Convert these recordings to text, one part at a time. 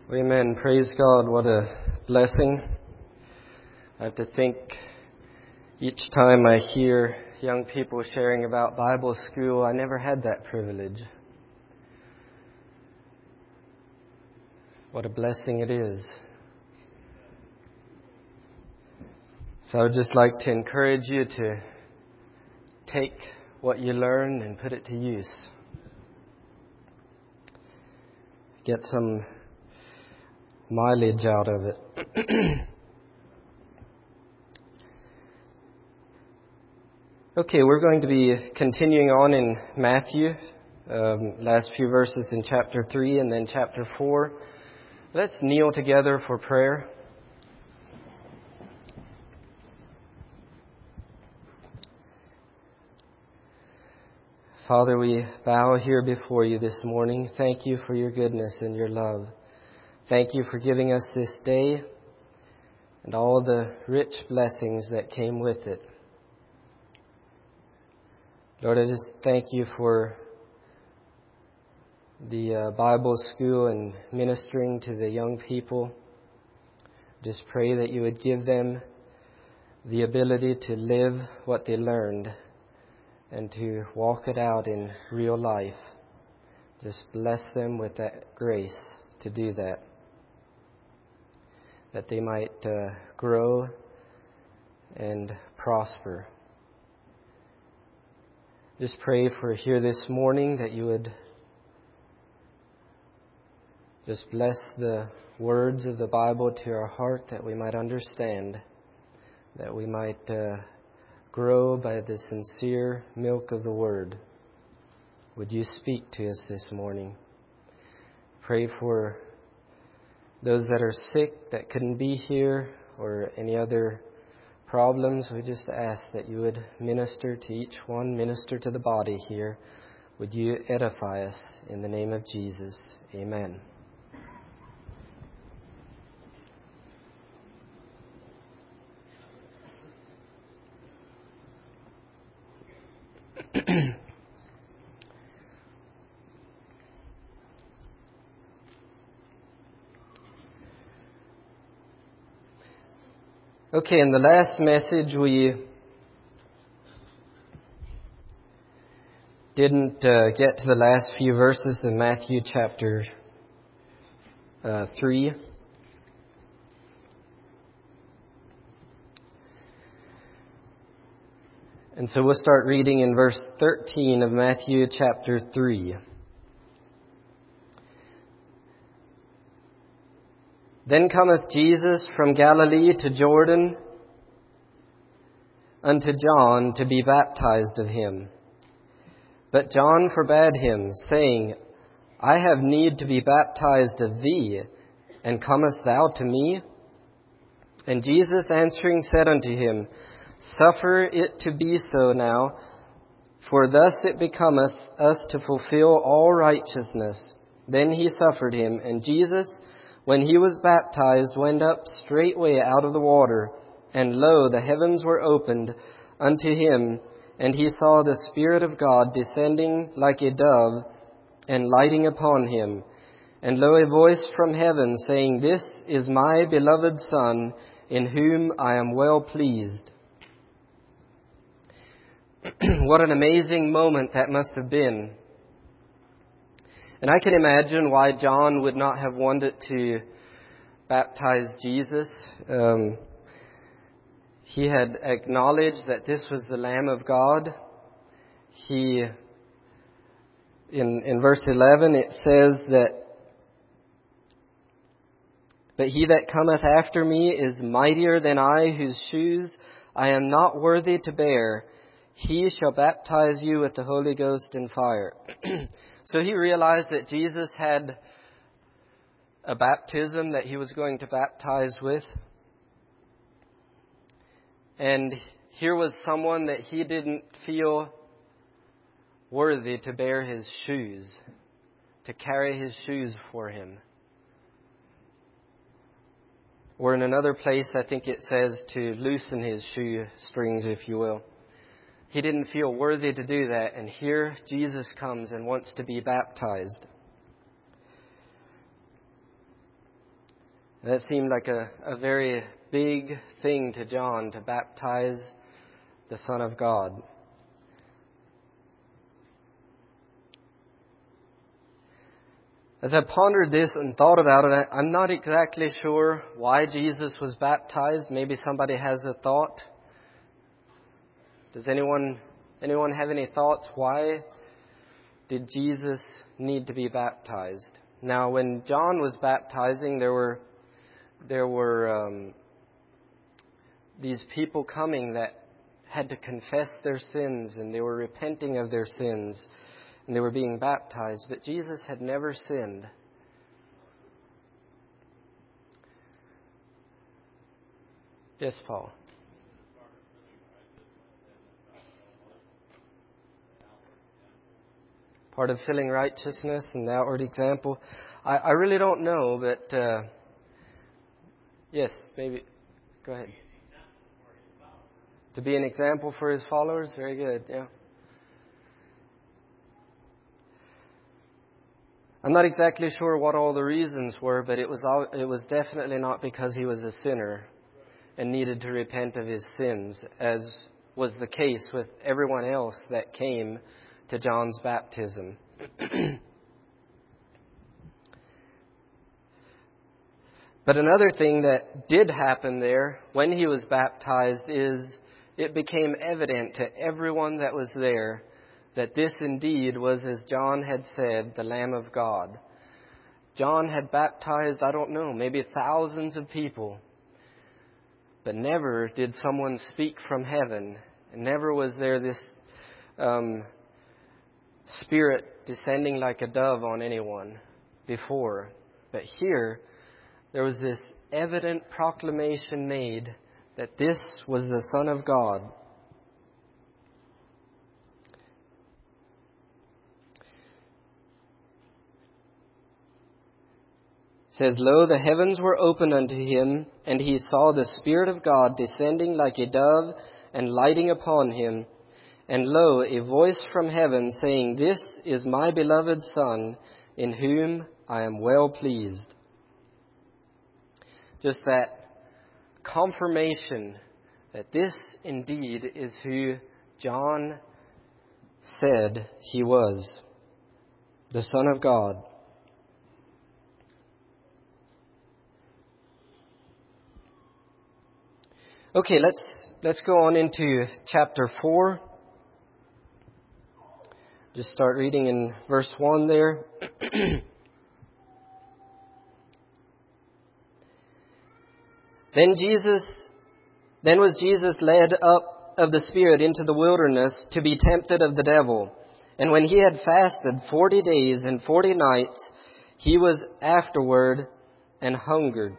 Amen. Praise God. What a blessing. I have to think each time I hear young people sharing about Bible school, I never had that privilege. What a blessing it is. So I would just like to encourage you to take what you learn and put it to use. Get some mileage out of it. Okay, we're going to be continuing on in Matthew, last few verses in chapter 3 and then chapter 4. Let's kneel together for prayer. Father, we bow here before you this morning. Thank you for your goodness and your love. Thank you for giving us this day and all the rich blessings that came with it. Lord, I just thank you for the Bible school and ministering to the young people. Just pray that you would give them the ability to live what they learned and to walk it out in real life. Just bless them with that grace to do that. That they might grow and prosper. Just pray for here this morning that you would just bless the words of the Bible to our heart, that we might understand, that we might grow by the sincere milk of the Word. Would you speak to us this morning? Pray for those that are sick that couldn't be here or any other problems. We just ask that you would minister to each one, minister to the body here. Would you edify us in the name of Jesus? Amen. Okay, in the last message we didn't get to the last few verses in Matthew chapter 3. And so we'll start reading in verse 13 of Matthew chapter 3. Then cometh Jesus from Galilee to Jordan unto John to be baptized of him. But John forbade him, saying, I have need to be baptized of thee, and comest thou to me? And Jesus answering said unto him, Suffer it to be so now, for thus it becometh us to fulfill all righteousness. Then he suffered him, and Jesus, when he was baptized, went up straightway out of the water, and lo, the heavens were opened unto him, and he saw the Spirit of God descending like a dove, and lighting upon him. And lo, a voice from heaven saying, This is my beloved Son, in whom I am well pleased. What an amazing moment that must have been. And I can imagine why John would not have wanted to baptize Jesus. He had acknowledged that this was the Lamb of God. In verse 11 it says that, But he that cometh after me is mightier than I, whose shoes I am not worthy to bear. He shall baptize you with the Holy Ghost and fire. So he realized that Jesus had a baptism that he was going to baptize with. And here was someone that he didn't feel worthy to bear his shoes, to carry his shoes for him. Or in another place, I think it says to loosen his shoe strings, if you will. He didn't feel worthy to do that, and here Jesus comes and wants to be baptized. That seemed like a very big thing to John, to baptize the Son of God. As I pondered this and thought about it, I'm not exactly sure why Jesus was baptized. Maybe somebody has a thought. Does anyone have any thoughts? Why did Jesus need to be baptized? Now, when John was baptizing, there were these people coming that had to confess their sins, and they were repenting of their sins, and they were being baptized. But Jesus had never sinned. Yes, Paul. Part of filling righteousness and the outward example. I really don't know, but yes, maybe. Go ahead. To be an example for his followers? Very good, yeah. I'm not exactly sure what all the reasons were, but it was definitely not because he was a sinner and needed to repent of his sins, as was the case with everyone else that came to John's baptism. But another thing that did happen there when he was baptized is it became evident to everyone that was there that this indeed was, as John had said, the Lamb of God. John had baptized, I don't know, maybe thousands of people. But never did someone speak from heaven. And never was there this Spirit descending like a dove on anyone before. But here, there was this evident proclamation made that this was the Son of God. It says, "Lo, the heavens were opened unto him, and he saw the Spirit of God descending like a dove and lighting upon him. And lo, a voice from heaven saying, This is my beloved Son, in whom I am well pleased." Just that confirmation that this indeed is who John said he was, the Son of God. Okay, let's go on into chapter 4. Just start reading in verse 1 there. Then was Jesus led up of the Spirit into the wilderness to be tempted of the devil. And when he had fasted 40 days and 40 nights, he was afterward and hungered.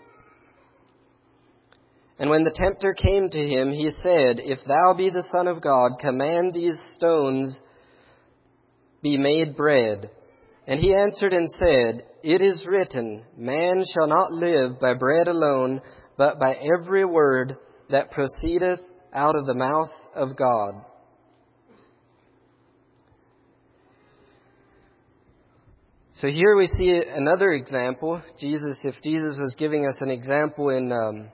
And when the tempter came to him, he said, If thou be the Son of God, command these stones be made bread. And he answered and said, It is written, Man shall not live by bread alone, but by every word that proceedeth out of the mouth of God. So here we see another example. If Jesus was giving us an example in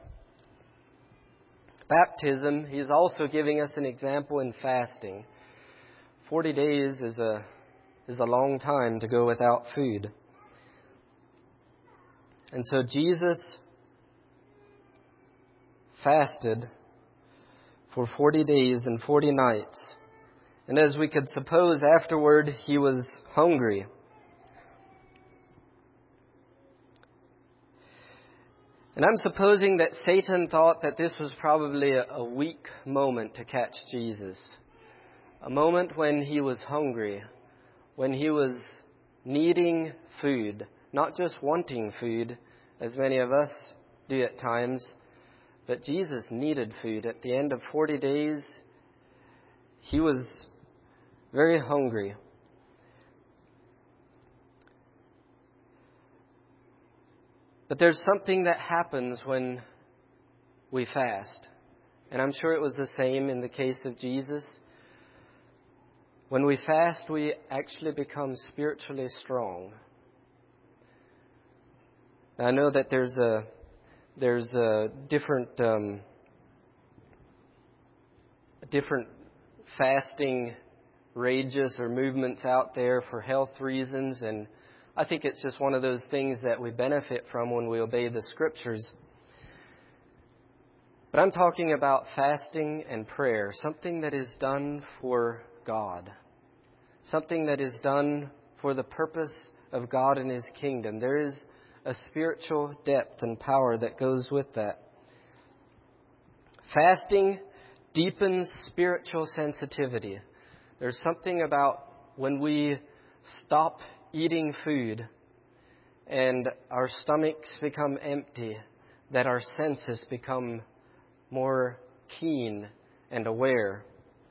baptism, he's also giving us an example in fasting. 40 days is a long time to go without food. And so Jesus fasted for 40 days and 40 nights. And as we could suppose, afterward he was hungry. And I'm supposing that Satan thought that this was probably a weak moment to catch Jesus. A moment when he was hungry, when he was needing food, not just wanting food, as many of us do at times, but Jesus needed food. At the end of 40 days, he was very hungry. But there's something that happens when we fast. And I'm sure it was the same in the case of Jesus. When we fast, we actually become spiritually strong. Now, I know that there's There's different fasting rages or movements out there for health reasons, and I think it's just one of those things that we benefit from when we obey the Scriptures. But I'm talking about fasting and prayer, something that is done for God, something that is done for the purpose of God and His kingdom. There is a spiritual depth and power that goes with that. Fasting deepens spiritual sensitivity. There's something about when we stop eating food and our stomachs become empty, that our senses become more keen and aware.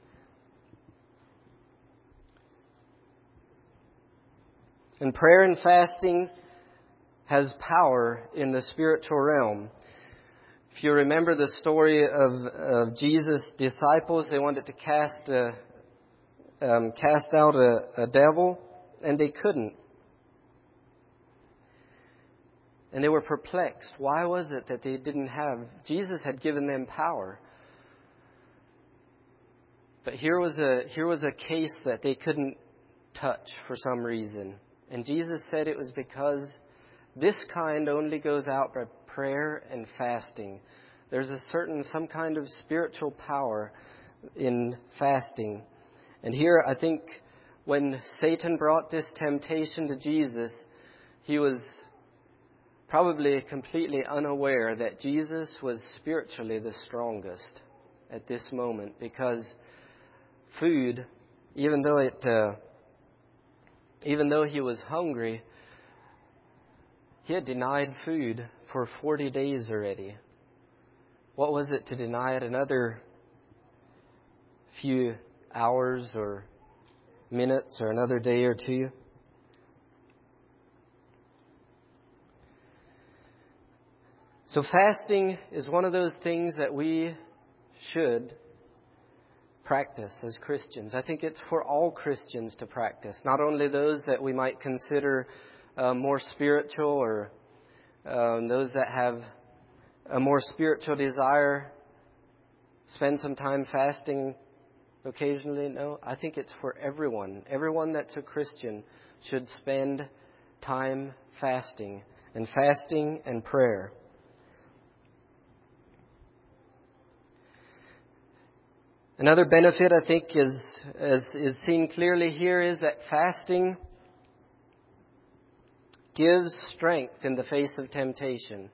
And prayer and fasting has power in the spiritual realm. If you remember the story of Jesus' disciples, they wanted to cast out a devil, and they couldn't. And they were perplexed. Why was it that they didn't have? Jesus had given them power. But here was a case that they couldn't touch for some reason. And Jesus said it was because this kind only goes out by prayer and fasting. There's some kind of spiritual power in fasting. And here I think when Satan brought this temptation to Jesus, he was probably completely unaware that Jesus was spiritually the strongest at this moment, because food, even though he was hungry, he had denied food for 40 days already. What was it to deny it another few hours or minutes or another day or two? So fasting is one of those things that we should practice as Christians. I think it's for all Christians to practice, not only those that we might consider more spiritual or those that have a more spiritual desire, spend some time fasting occasionally. No, I think it's for everyone. Everyone that's a Christian should spend time fasting and prayer. Another benefit, I think, is seen clearly here, is that fasting gives strength in the face of temptation.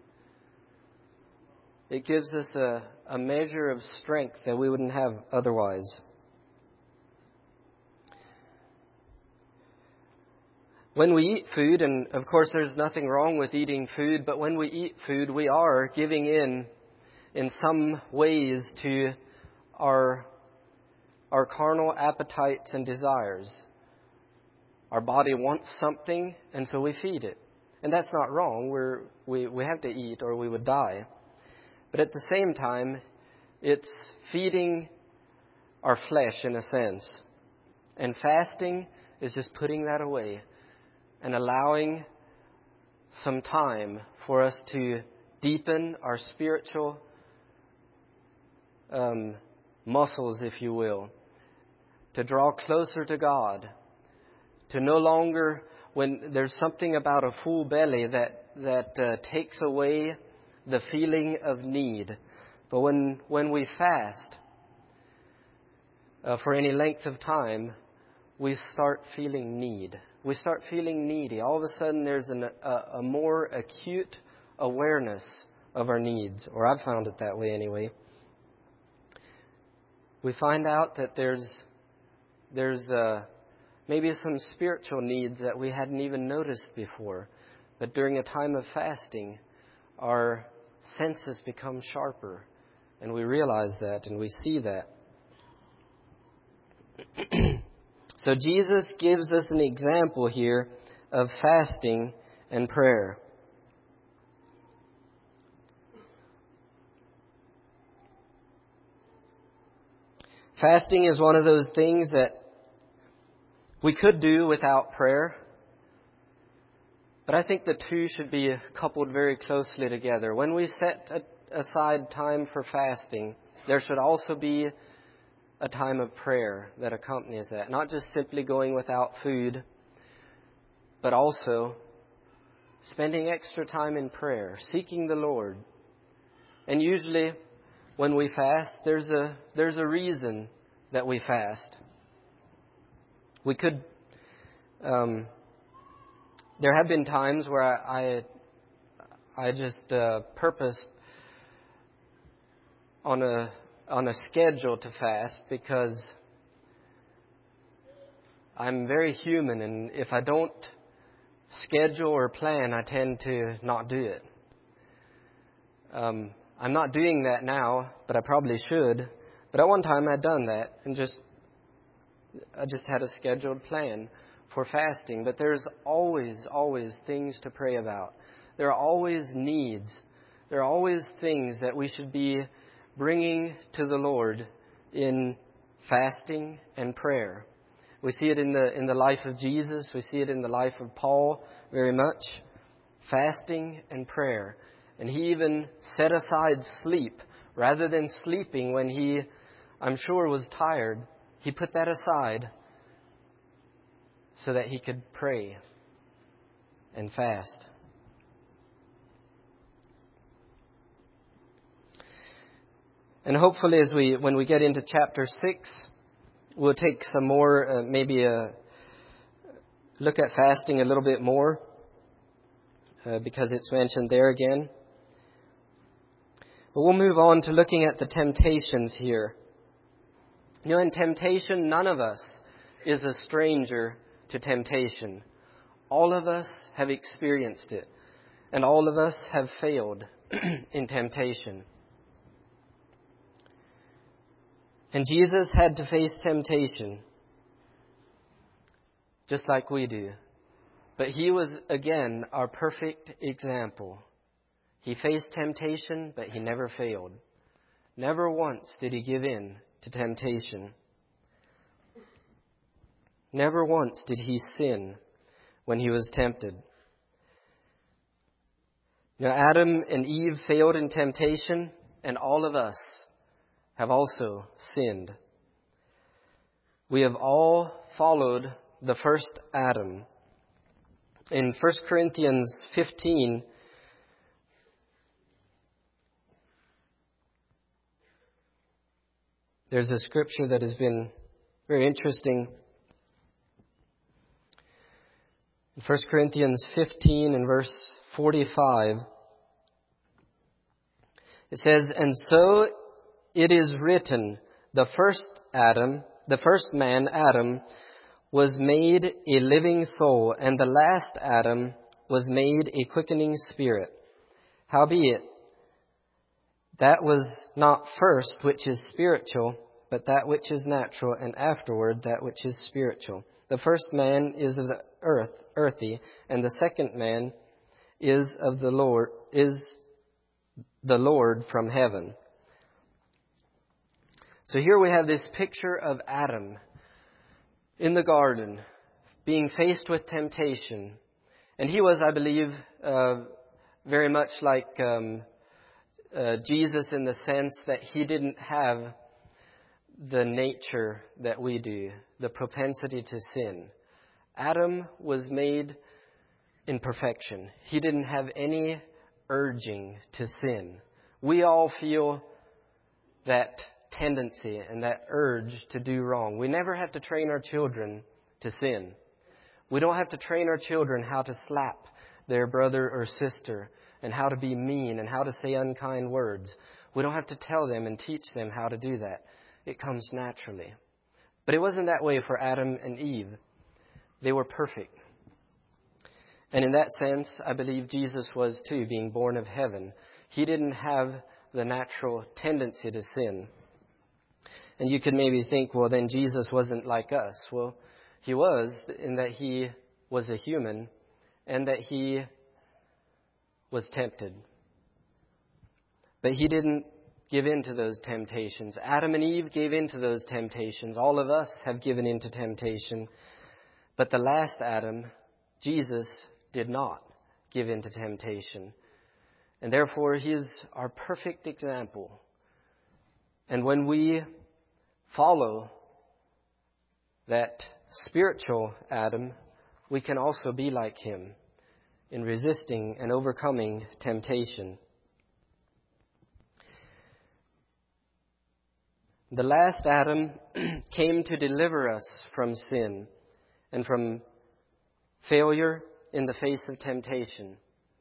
It gives us a measure of strength that we wouldn't have otherwise. When we eat food, and of course there's nothing wrong with eating food, but when we eat food, we are giving in some ways to our carnal appetites and desires. Our body wants something, and so we feed it. And that's not wrong. We have to eat or we would die. But at the same time, it's feeding our flesh in a sense. And fasting is just putting that away and allowing some time for us to deepen our spiritual muscles, if you will, to draw closer to God, to no longer, when there's something about a full belly that takes away the feeling of need. But when we fast for any length of time, we start feeling need. We start feeling needy. All of a sudden there's a more acute awareness of our needs, or I've found it that way anyway. We find out that there's maybe some spiritual needs that we hadn't even noticed before. But during a time of fasting, our senses become sharper, and we realize that and we see that. So Jesus gives us an example here of fasting and prayer. Fasting is one of those things that we could do without prayer. But I think the two should be coupled very closely together. When we set aside time for fasting, there should also be a time of prayer that accompanies that. Not just simply going without food, but also spending extra time in prayer, seeking the Lord. And usually when we fast, there's a reason that we fast. We could... There have been times where I just purposed on a schedule to fast because I'm very human, and if I don't schedule or plan, I tend to not do it. I'm not doing that now, but I probably should. But at one time I'd done that and I just had a scheduled plan for fasting. But there's always things to pray about. There are always needs. There are always things that we should be bringing to the Lord in fasting and prayer. We see it in the life of Jesus. We see it in the life of Paul very much. Fasting and prayer. And he even set aside sleep. Rather than sleeping when he, I'm sure, was tired, he put that aside so that he could pray and fast. And hopefully when we get into chapter 6, we'll take some more, look at fasting a little bit more, because it's mentioned there again. But we'll move on to looking at the temptations here. You know, in temptation, none of us is a stranger to temptation. All of us have experienced it, and all of us have failed in temptation. And Jesus had to face temptation, just like we do. But he was, again, our perfect example. He faced temptation, but he never failed. Never once did he give in to temptation. Never once did he sin when he was tempted. Now, Adam and Eve failed in temptation, and all of us have also sinned. We have all followed the first Adam. In 1 Corinthians 15, there's a scripture that has been very interesting. In 1 Corinthians 15 and verse 45, it says, "And so it is written, the first man, Adam, was made a living soul, and the last Adam was made a quickening spirit. Howbeit, that was not first which is spiritual, but that which is natural, and afterward that which is spiritual. The first man is of the earth, earthy, and the second man is of the Lord from heaven." So here we have this picture of Adam in the garden, being faced with temptation. And he was, I believe, very much like Jesus in the sense that he didn't have the nature that we do, the propensity to sin. Adam was made in perfection. He didn't have any urging to sin. We all feel that tendency and that urge to do wrong. We never have to train our children to sin. We don't have to train our children how to slap their brother or sister and how to be mean and how to say unkind words. We don't have to tell them and teach them how to do that. It comes naturally. But it wasn't that way for Adam and Eve. They were perfect. And in that sense, I believe Jesus was too, being born of heaven. He didn't have the natural tendency to sin. And you could maybe think, well, then Jesus wasn't like us. Well, he was, in that he was a human and that he was tempted. But he didn't give in to those temptations. Adam and Eve gave in to those temptations. All of us have given in to temptation. But the last Adam, Jesus, did not. give in to temptation. And therefore, He is our perfect example. And when we follow that spiritual Adam, we can also be like Him in resisting and overcoming temptation. The last Adam came to deliver us from sin and from failure in the face of temptation.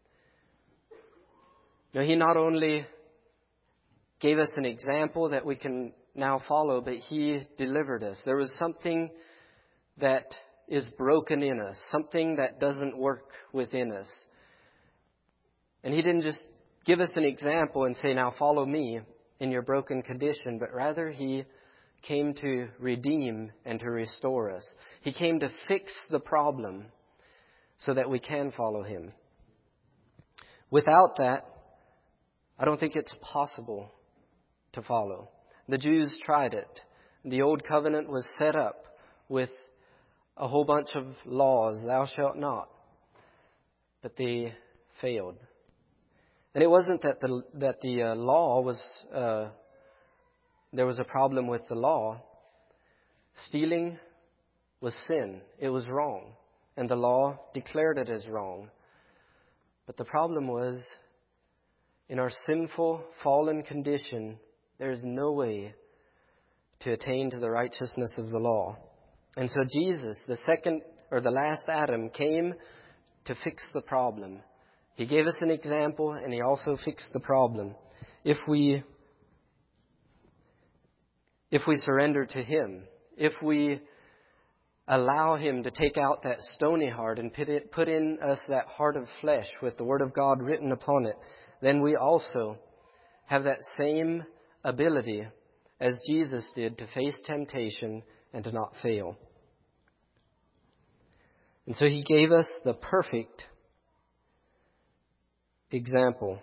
Now, He not only gave us an example that we can now follow, but He delivered us. There was something that is broken in us, something that doesn't work within us. And He didn't just give us an example and say, now follow me in your broken condition, but rather He came to redeem and to restore us. He came to fix the problem so that we can follow Him. Without that, I don't think it's possible to follow. The Jews tried it. The Old Covenant was set up with a whole bunch of laws, thou shalt not. But they failed. And it wasn't that the law was, there was a problem with the law. Stealing was sin. It was wrong. And the law declared it as wrong. But the problem was, in our sinful, fallen condition, there is no way to attain to the righteousness of the law. And so Jesus, the last Adam, came to fix the problem. He gave us an example, and He also fixed the problem. If we surrender to Him, if we allow Him to take out that stony heart and put in us that heart of flesh with the Word of God written upon it, then we also have that same ability as Jesus did to face temptation and to not fail. And so He gave us the perfect example.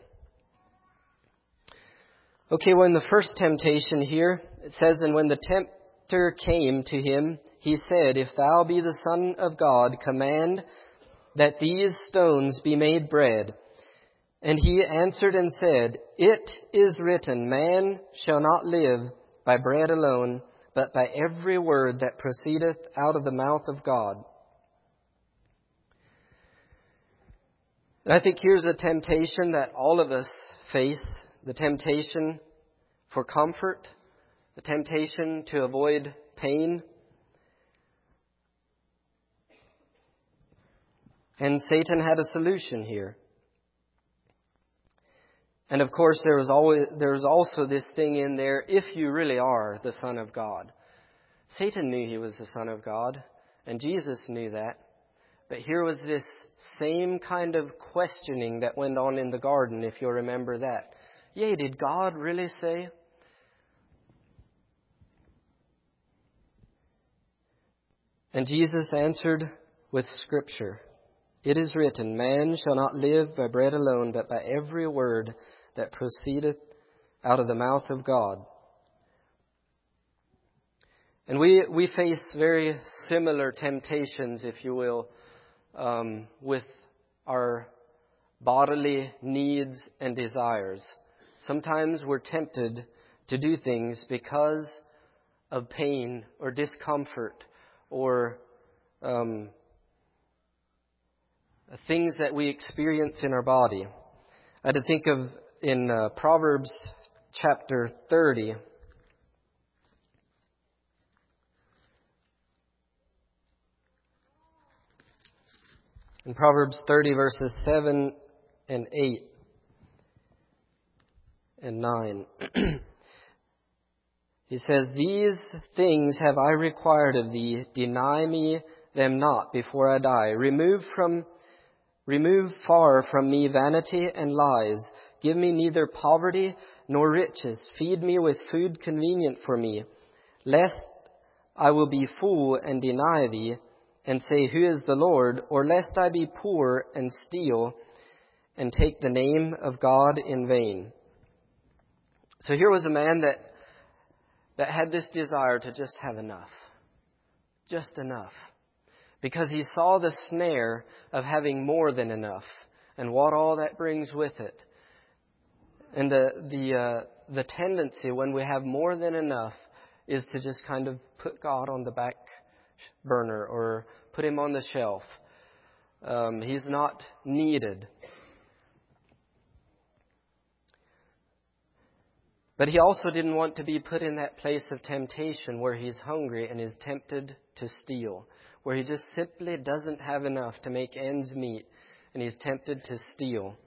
Okay, well, in the first temptation here, it says, and when the tempter came to Him, he said, if thou be the Son of God, command that these stones be made bread. And He answered and said, it is written, man shall not live by bread alone, but by every word that proceedeth out of the mouth of God. And I think here's a temptation that all of us face, the temptation for comfort, the temptation to avoid pain. And Satan had a solution here. And of course, there's also this thing in there, if you really are the Son of God. Satan knew He was the Son of God, and Jesus knew that. But here was this same kind of questioning that went on in the garden, if you'll remember that. Yea, did God really say? And Jesus answered with Scripture. It is written, man shall not live by bread alone, but by every word that proceedeth out of the mouth of God. And we face very similar temptations, if you will, with our bodily needs and desires. Sometimes we're tempted to do things because of pain or discomfort or things that we experience in our body. I had to think of in Proverbs chapter 30. In Proverbs 30 verses 7 and 8 and 9. He says, these things have I required of thee, deny me them not before I die. Remove far from me vanity and lies. Give me neither poverty nor riches. Feed me with food convenient for me, lest I will be full and deny thee, and say, who is the Lord? Or lest I be poor and steal, and take the name of God in vain. So here was a man that had this desire to just have enough. Just enough. Because he saw the snare of having more than enough. and what all that brings with it. And the tendency when we have more than enough is to just kind of put God on the back burner or put Him on the shelf. He's not needed. But He also didn't want to be put in that place of temptation where He's hungry and is tempted to steal, where He just simply doesn't have enough to make ends meet and He's tempted to steal.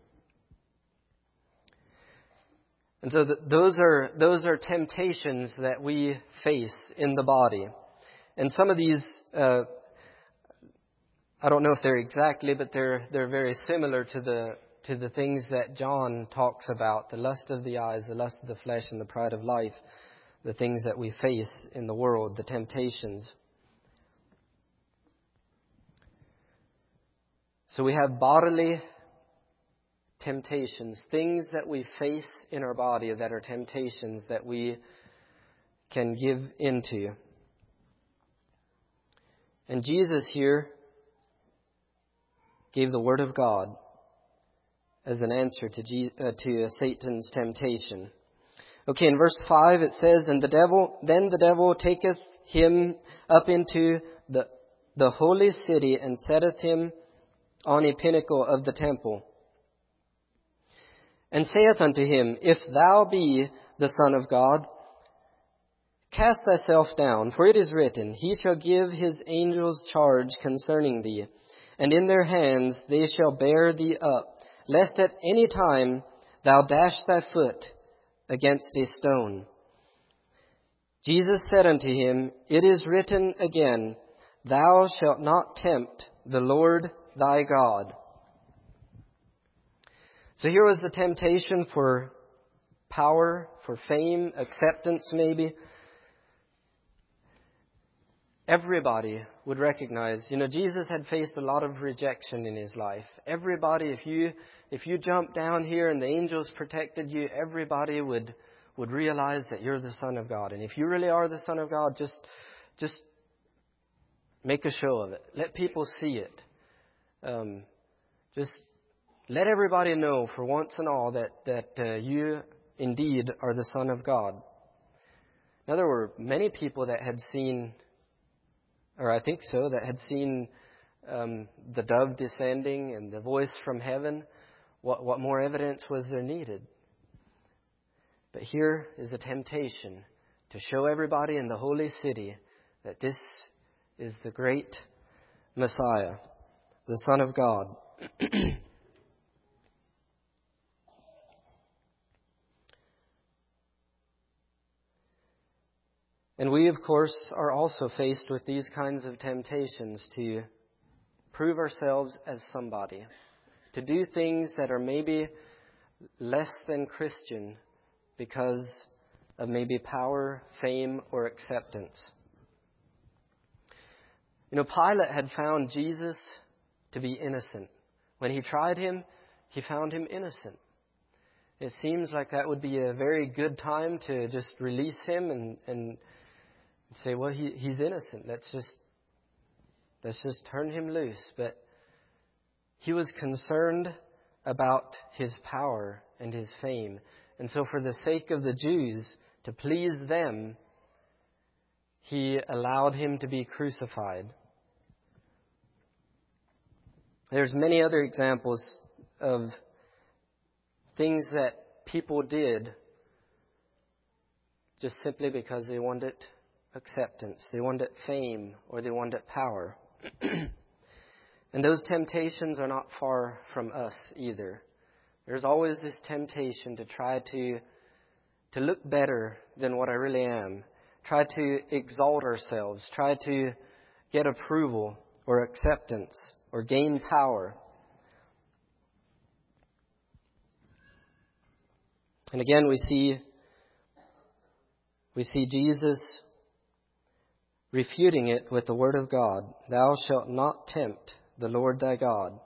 And so those are temptations that we face in the body. And some of these, I don't know if they're exactly, but they're very similar to the things that John talks about: the lust of the eyes, the lust of the flesh, and the pride of life, the things that we face in the world, the temptations. So we have bodily temptations, things that we face in our body that are temptations that we can give into. And Jesus here gave the Word of God as an answer to Satan's temptation. Okay, in verse 5 it says, Then the devil taketh him up into the holy city, and setteth him on a pinnacle of the temple, and saith unto him, If thou be the Son of God, cast thyself down, for it is written, He shall give His angels charge concerning thee, and in their hands they shall bear thee up, lest at any time thou dash thy foot against a stone. Jesus said unto him, It is written again, Thou shalt not tempt the Lord thy God. So here was the temptation for power, for fame, acceptance maybe. Everybody would recognize, Jesus had faced a lot of rejection in His life. Everybody, if you jumped down here and the angels protected you, everybody would realize that you're the Son of God. And if you really are the Son of God, just make a show of it. Let people see it. Just let everybody know for once and all that you indeed are the Son of God. Now there were many people that had seen, or I think so, that had seen the dove descending and the voice from heaven. What more evidence was there needed? But here is a temptation to show everybody in the holy city that this is the great Messiah, the Son of God. And we, of course, are also faced with these kinds of temptations to prove ourselves as somebody, to do things that are maybe less than Christian because of maybe power, fame, or acceptance. Pilate had found Jesus to be innocent. When he tried Him, he found Him innocent. It seems like that would be a very good time to just release Him and say, well, he's innocent. Let's just turn Him loose. But He was concerned about His power and His fame. And so for the sake of the Jews, to please them, He allowed Him to be crucified. There's many other examples of things that people did just simply because they wanted acceptance, they wanted fame, or they wanted power. And those temptations are not far from us either. There's always this temptation to try to look better than what I really am, try to exalt ourselves, try to get approval or acceptance or gain power. And again, we see Jesus refuting it with the Word of God. Thou shalt not tempt the Lord thy God.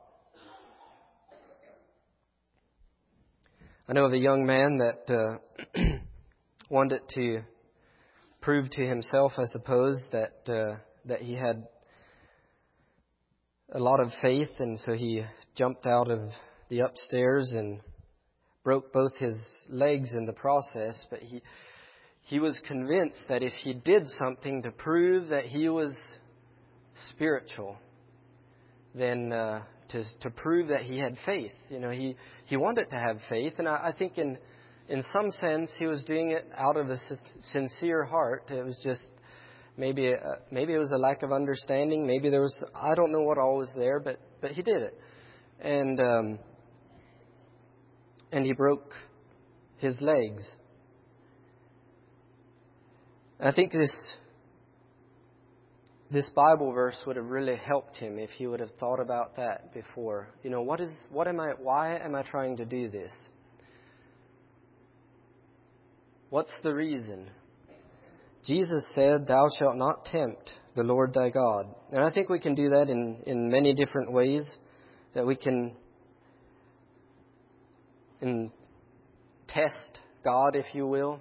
I know of a young man that wanted to prove to himself, I suppose, that he had a lot of faith, and so he jumped out of the upstairs and broke both his legs in the process, but he was convinced that if he did something to prove that he was spiritual, then to prove that he had faith. He wanted to have faith, and I think in some sense he was doing it out of a sincere heart. It was just maybe it was a lack of understanding. Maybe there was, I don't know what all was there, but he did it, and he broke his legs. I think this Bible verse would have really helped him if he would have thought about that before. Why am I trying to do this? What's the reason? Jesus said, "Thou shalt not tempt the Lord thy God." And I think we can do that in many different ways, that we can test God, if you will.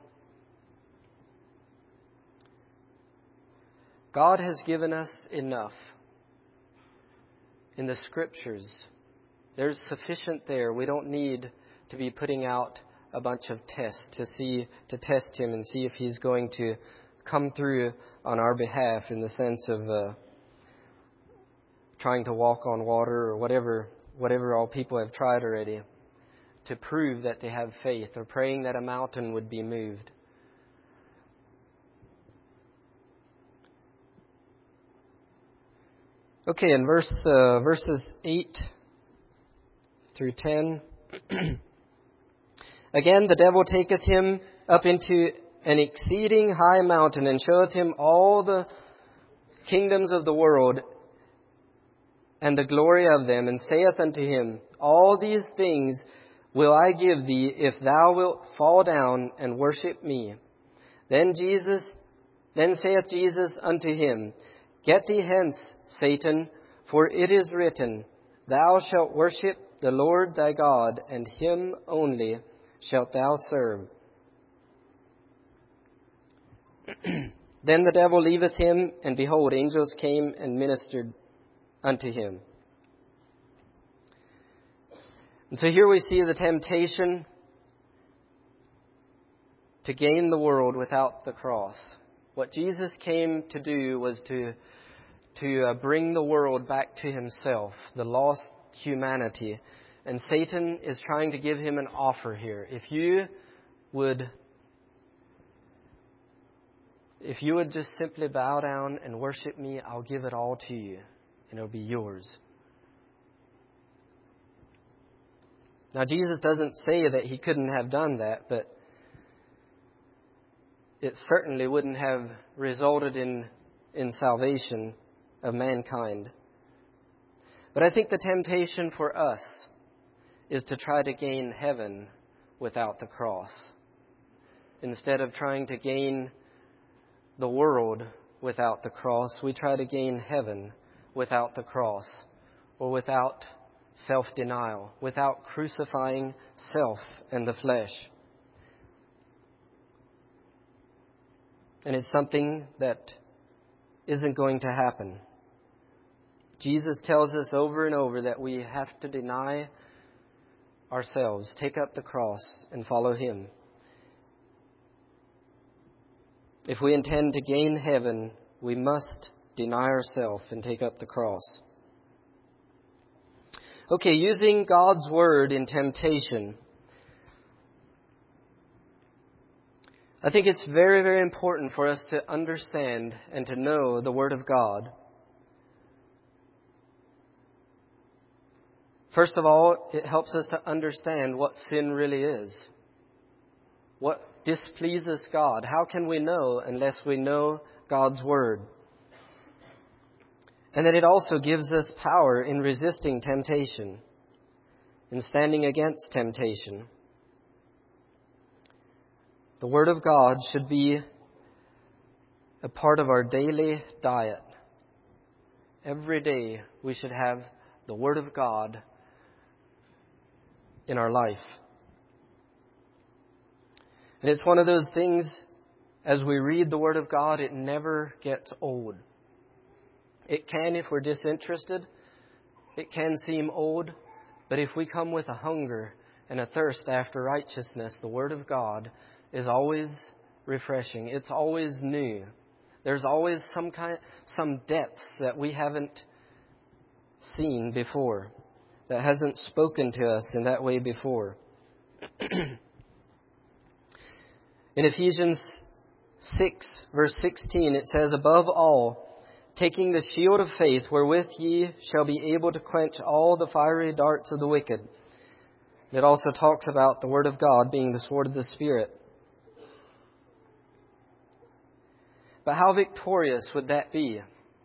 God has given us enough in the Scriptures. There's sufficient there. We don't need to be putting out a bunch of tests to test Him and see if He's going to come through on our behalf in the sense of trying to walk on water or whatever all people have tried already to prove that they have faith, or praying that a mountain would be moved. Okay, in verses 8 through 10. Again, the devil taketh him up into an exceeding high mountain, and showeth him all the kingdoms of the world, and the glory of them, and saith unto him, All these things will I give thee, if thou wilt fall down and worship me. Then saith Jesus unto him, Get thee hence, Satan, for it is written, Thou shalt worship the Lord thy God, and Him only shalt thou serve. Then the devil leaveth him, and behold, angels came and ministered unto him. And so here we see the temptation to gain the world without the cross. What Jesus came to do was to bring the world back to Himself, the lost humanity. And Satan is trying to give him an offer here. If you would just simply bow down and worship me, I'll give it all to you, and it'll be yours. Now, Jesus doesn't say that He couldn't have done that, but it certainly wouldn't have resulted in salvation of mankind. But I think the temptation for us is to try to gain heaven without the cross. Instead of trying to gain the world without the cross, we try to gain heaven without the cross, or without self-denial, without crucifying self and the flesh. And it's something that isn't going to happen. Jesus tells us over and over that we have to deny ourselves, take up the cross, and follow Him. If we intend to gain heaven, we must deny ourselves and take up the cross. Okay, using God's Word in temptation. I think it's very, very important for us to understand and to know the Word of God. First of all, it helps us to understand what sin really is. What displeases God? How can we know unless we know God's Word? And then it also gives us power in resisting temptation, in standing against temptation. The Word of God should be a part of our daily diet. Every day we should have the Word of God in our life. And it's one of those things, as we read the Word of God, it never gets old. It can if we're disinterested. It can seem old, But if we come with a hunger and a thirst after righteousness, the Word of God is always refreshing. It's always new. There's always some depths that we haven't seen before, that hasn't spoken to us in that way before. In Ephesians 6, verse 16, it says, "Above all, taking the shield of faith, wherewith ye shall be able to quench all the fiery darts of the wicked." It also talks about the Word of God being the sword of the Spirit. But how victorious would that be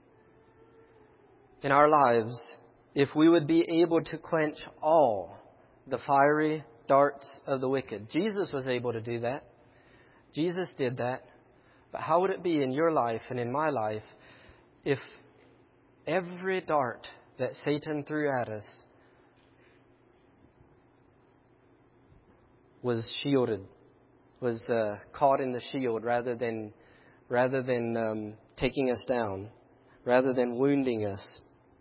in our lives if we would be able to quench all the fiery darts of the wicked? Jesus was able to do that. Jesus did that. But how would it be in your life and in my life if every dart that Satan threw at us was shielded, was caught in the shield rather than taking us down, rather than wounding us?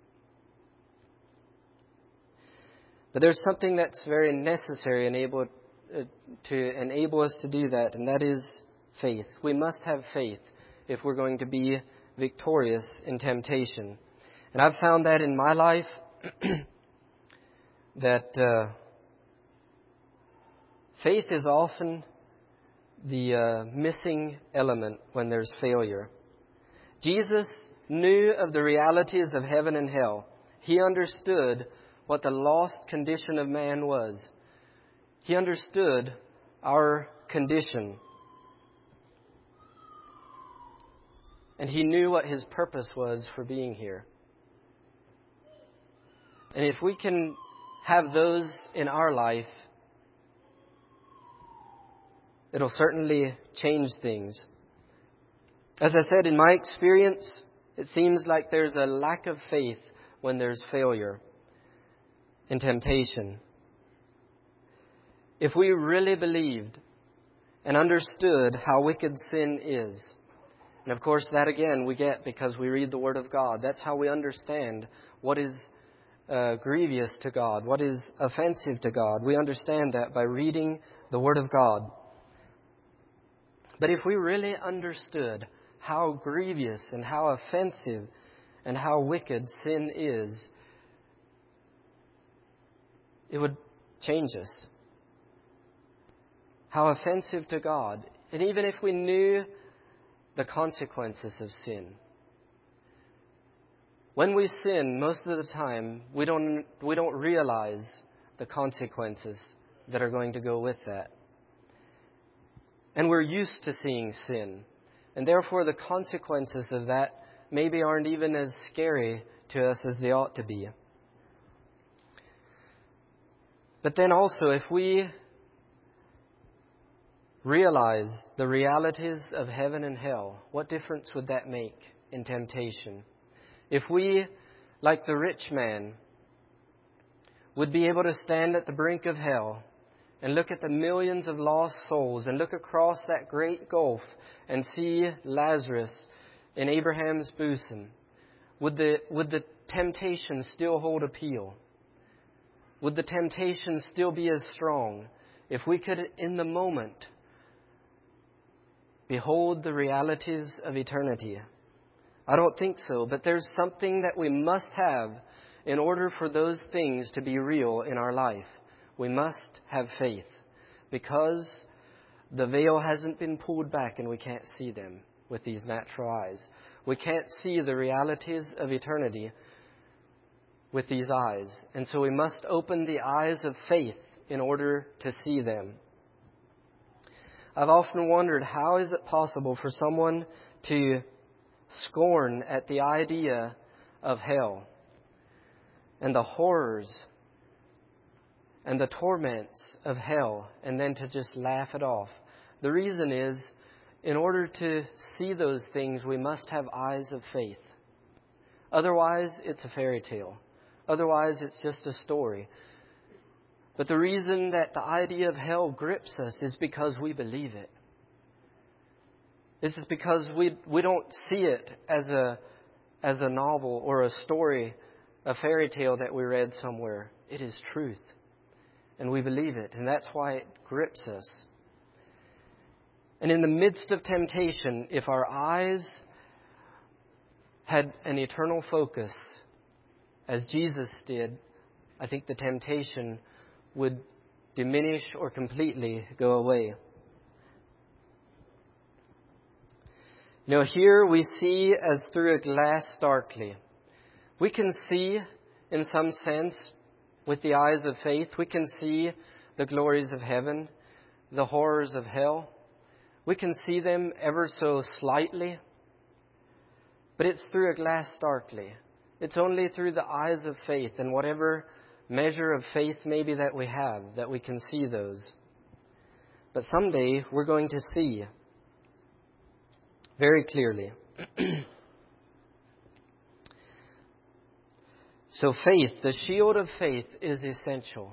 But there's something that's very necessary to enable us to do that, and that is faith. We must have faith if we're going to be victorious in temptation. And I've found that in my life that faith is often the missing element when there's failure. Jesus knew of the realities of heaven and hell. He understood what the lost condition of man was. He understood our condition. And He knew what His purpose was for being here. And if we can have those in our life, it'll certainly change things. As I said, in my experience, it seems like there's a lack of faith when there's failure in temptation. If we really believed and understood how wicked sin is, and of course that again we get because we read the Word of God. That's how we understand what is grievous to God, what is offensive to God. We understand that by reading the Word of God. But if we really understood how grievous and how offensive and how wicked sin is, it would change us. How offensive to God. And even if we knew the consequences of sin, when we sin, most of the time, we don't realize the consequences that are going to go with that. And we're used to seeing sin. And therefore the consequences of that maybe aren't even as scary to us as they ought to be. But then also, if we realize the realities of heaven and hell, what difference would that make in temptation? If we, like the rich man, would be able to stand at the brink of hell and look at the millions of lost souls and look across that great gulf and see Lazarus in Abraham's bosom, would the temptation still hold appeal? Would the temptation still be as strong if we could, in the moment, behold the realities of eternity? I don't think so, but there's something that we must have in order for those things to be real in our life. We must have faith, because the veil hasn't been pulled back and we can't see them with these natural eyes. We can't see the realities of eternity with these eyes. And so we must open the eyes of faith in order to see them. I've often wondered, how is it possible for someone to scorn at the idea of hell and the horrors and the torments of hell, and then to just laugh it off? The reason is, in order to see those things, we must have eyes of faith. Otherwise, it's a fairy tale. Otherwise, it's just a story. But the reason that the idea of hell grips us is because we believe it. This is because we don't see it as a novel or a story a fairy tale that we read somewhere. It is truth. And we believe it. And that's why it grips us. And in the midst of temptation, if our eyes had an eternal focus, as Jesus did, I think the temptation would diminish or completely go away. Here we see as through a glass darkly. We can see, in some sense, with the eyes of faith, we can see the glories of heaven, the horrors of hell. We can see them ever so slightly, but it's through a glass darkly. It's only through the eyes of faith and whatever measure of faith maybe that we have that we can see those. But someday we're going to see very clearly. So faith, the shield of faith, is essential.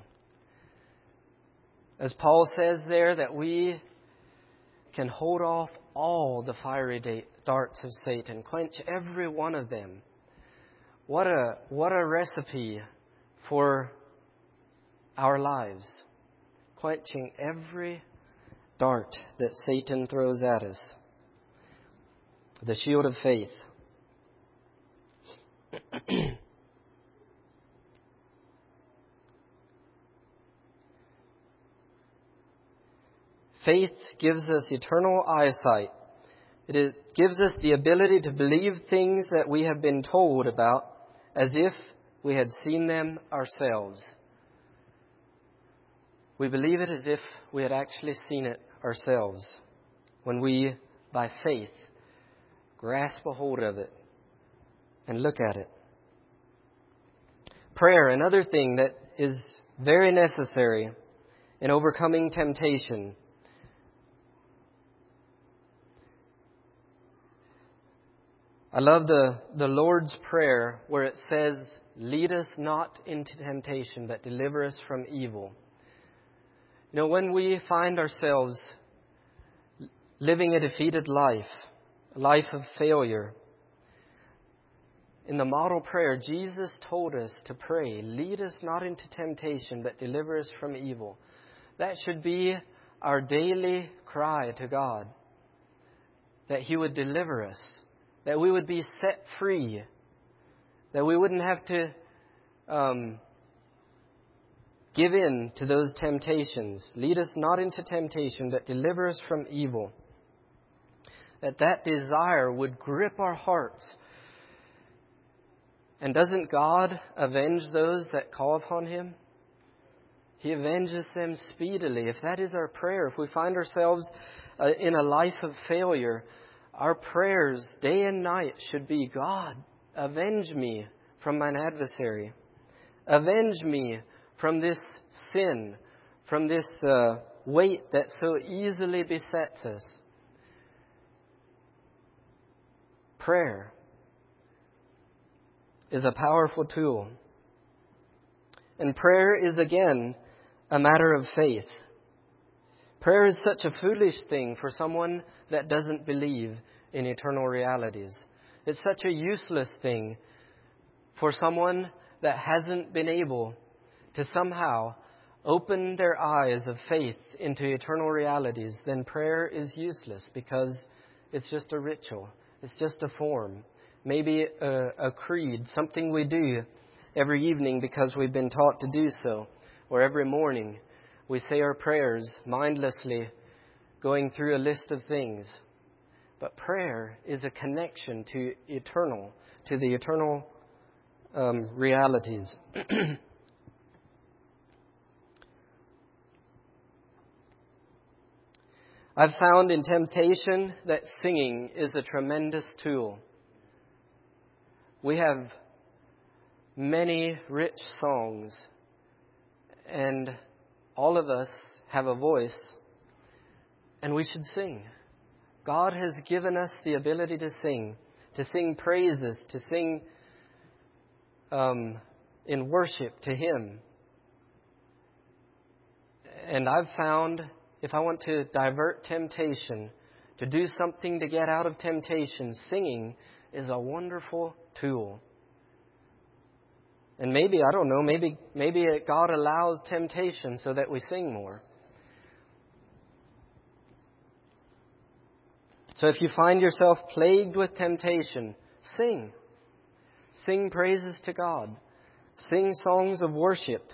As Paul says there, that we can hold off all the fiery darts of Satan, quench every one of them. What a recipe for our lives. Quenching every dart that Satan throws at us. The shield of faith. Faith gives us eternal eyesight. It gives us the ability to believe things that we have been told about as if we had seen them ourselves. We believe it as if we had actually seen it ourselves when we, by faith, grasp a hold of it and look at it. Prayer, another thing that is very necessary in overcoming temptation. I love the Lord's Prayer where it says, "Lead us not into temptation, but deliver us from evil." When we find ourselves living a defeated life, a life of failure, in the model prayer, Jesus told us to pray, "Lead us not into temptation, but deliver us from evil." That should be our daily cry to God, that He would deliver us, that we would be set free, that we wouldn't have to give in to those temptations. Lead us not into temptation, but deliver us from evil. That desire would grip our hearts. And doesn't God avenge those that call upon Him? He avenges them speedily. If that is our prayer, if we find ourselves in a life of failure, our prayers day and night should be, "God, avenge me from mine adversary. Avenge me from this sin, from this weight that so easily besets us." Prayer is a powerful tool. And prayer is, again, a matter of faith. Prayer is such a foolish thing for someone that doesn't believe in eternal realities. It's such a useless thing for someone that hasn't been able to somehow open their eyes of faith into eternal realities. Then prayer is useless because it's just a ritual. It's just a form. Maybe a creed, something we do every evening because we've been taught to do so. Or every morning we say our prayers mindlessly, going through a list of things. But prayer is a connection to the eternal realities. I've found in temptation that singing is a tremendous tool. We have many rich songs, and all of us have a voice, and we should sing. God has given us the ability to sing praises, to sing in worship to Him. And I've found, if I want to divert temptation, to do something to get out of temptation, singing is a wonderful tool. And maybe, I don't know, maybe God allows temptation so that we sing more. So if you find yourself plagued with temptation, sing. Sing praises to God. Sing songs of worship.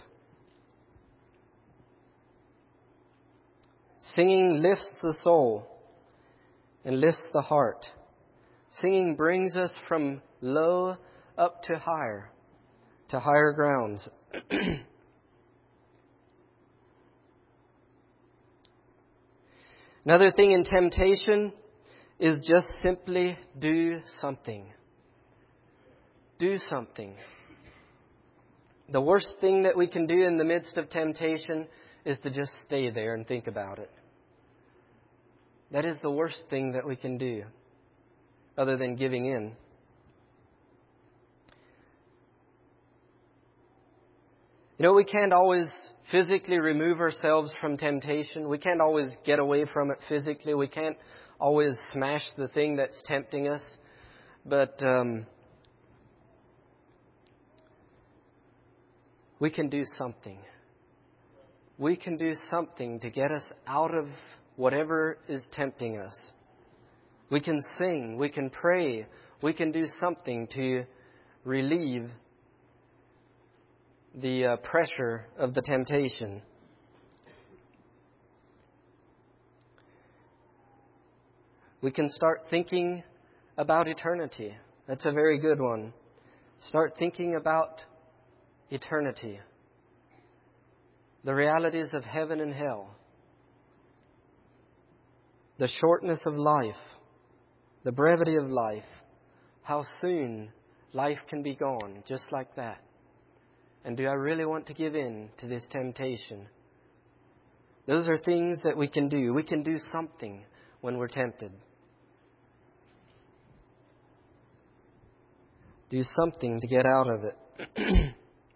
Singing lifts the soul and lifts the heart. Singing brings us from low up to higher grounds. Another thing in temptation is just simply do something. Do something. The worst thing that we can do in the midst of temptation is to just stay there and think about it. That is the worst thing that we can do, other than giving in. You know, we can't always physically remove ourselves from temptation. We can't always get away from it physically. We can't always smash the thing that's tempting us. But we can do something. We can do something to get us out of whatever is tempting us. We can sing. We can pray. We can do something to relieve the pressure of the temptation. We can start thinking about eternity. That's a very good one. Start thinking about eternity. The realities of heaven and hell. The shortness of life. The brevity of life. How soon life can be gone, just like that. And do I really want to give in to this temptation? Those are things that we can do. We can do something when we're tempted. Do something to get out of it.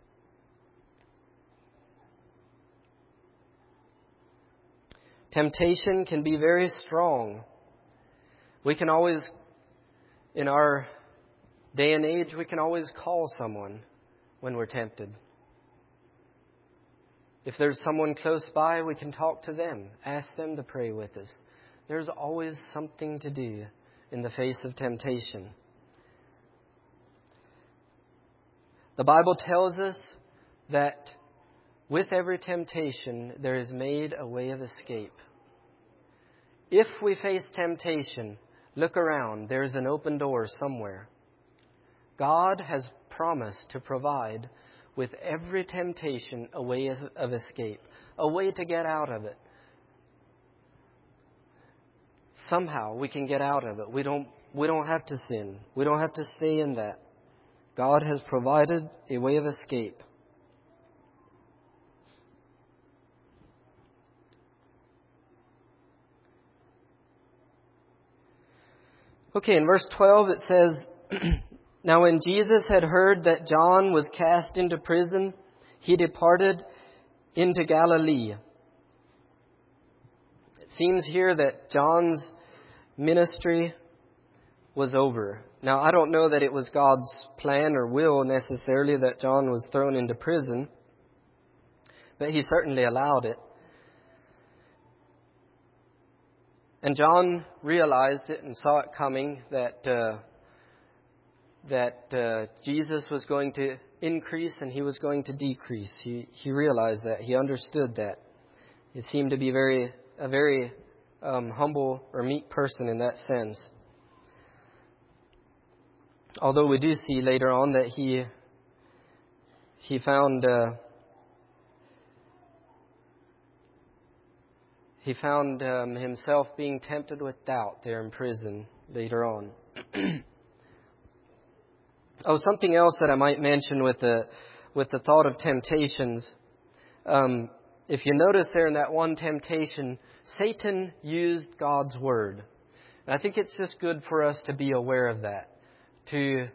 Temptation can be very strong. We can always, in our day and age, we can always call someone when we're tempted. If there's someone close by, we can talk to them, ask them to pray with us. There's always something to do in the face of temptation. The Bible tells us that with every temptation, there is made a way of escape. If we face temptation, look around. There's an open door somewhere. God has promised to provide with every temptation a way of escape, a way to get out of it. Somehow we can get out of it. We don't have to sin. We don't have to stay in that. God has provided a way of escape. Okay, in verse 12 it says, Now when Jesus had heard that John was cast into prison, he departed into Galilee. It seems here that John's ministry was over. Now, I don't know that it was God's plan or will necessarily that John was thrown into prison, but he certainly allowed it. And John realized it and saw it coming that Jesus was going to increase and he was going to decrease. He realized that. He understood that. He seemed to be a very humble or meek person in that sense. Although we do see later on that he found himself being tempted with doubt there in prison later on. Something else that I might mention with the thought of temptations. If you notice there in that one temptation, Satan used God's word. And I think it's just good for us to be aware of that. To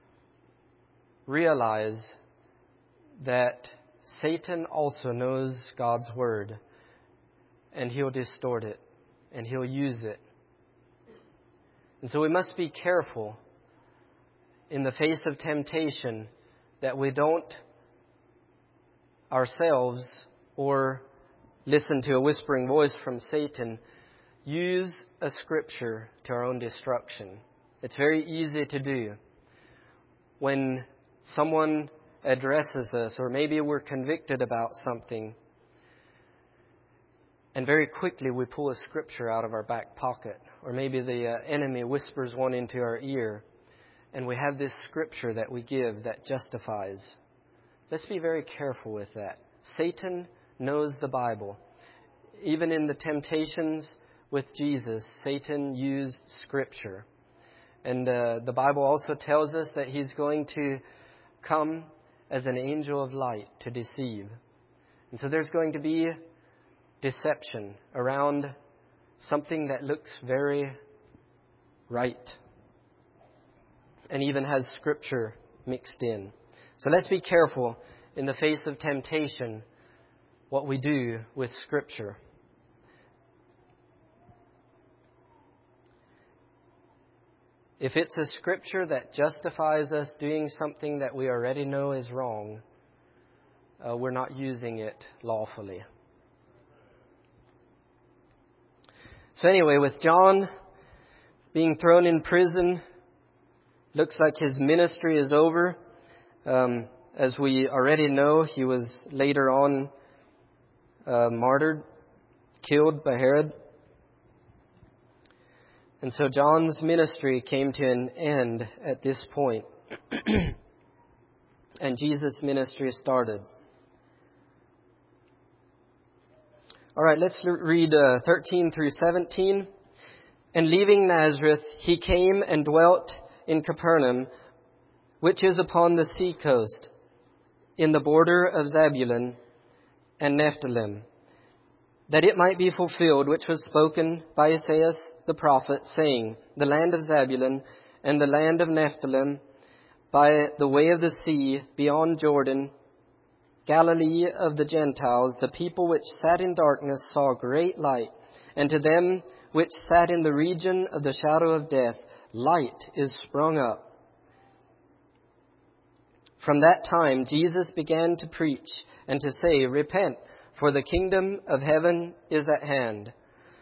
realize that Satan also knows God's word. And he'll distort it. And he'll use it. And so we must be careful in the face of temptation that we don't ourselves, or listen to a whispering voice from Satan, use a scripture to our own destruction. It's very easy to do. When someone addresses us, or maybe we're convicted about something, and very quickly we pull a scripture out of our back pocket, or maybe the enemy whispers one into our ear, and we have this scripture that we give that justifies. Let's be very careful with that. Satan knows the Bible. Even in the temptations with Jesus, Satan used scripture. And the Bible also tells us that he's going to come as an angel of light to deceive. And so there's going to be deception around something that looks very right and even has scripture mixed in. So let's be careful in the face of temptation what we do with scripture. If it's a scripture that justifies us doing something that we already know is wrong, we're not using it lawfully. So anyway, with John being thrown in prison, looks like his ministry is over. As we already know, he was later on martyred, killed by Herod. And so John's ministry came to an end at this point. And Jesus' ministry started. All right, let's read 13 through 17. And leaving Nazareth, he came and dwelt in Capernaum, which is upon the sea coast, in the border of Zebulun and Nephthalim, that it might be fulfilled which was spoken by Isaiah the prophet, saying, the land of Zebulun and the land of Nephthalim, by the way of the sea beyond Jordan, Galilee of the Gentiles, the people which sat in darkness saw great light, and to them which sat in the region of the shadow of death, light is sprung up. From that time, Jesus began to preach and to say, repent, for the kingdom of heaven is at hand.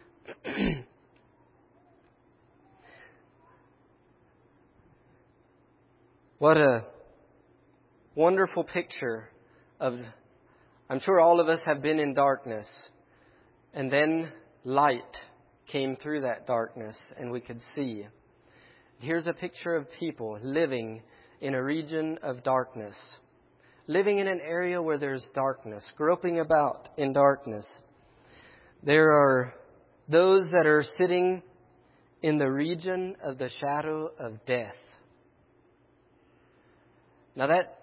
What a wonderful picture of, I'm sure all of us have been in darkness, and then light came through that darkness and we could see. Here's a picture of people living in a region of darkness, living in an area where there's darkness, groping about in darkness. There are those that are sitting in the region of the shadow of death. Now that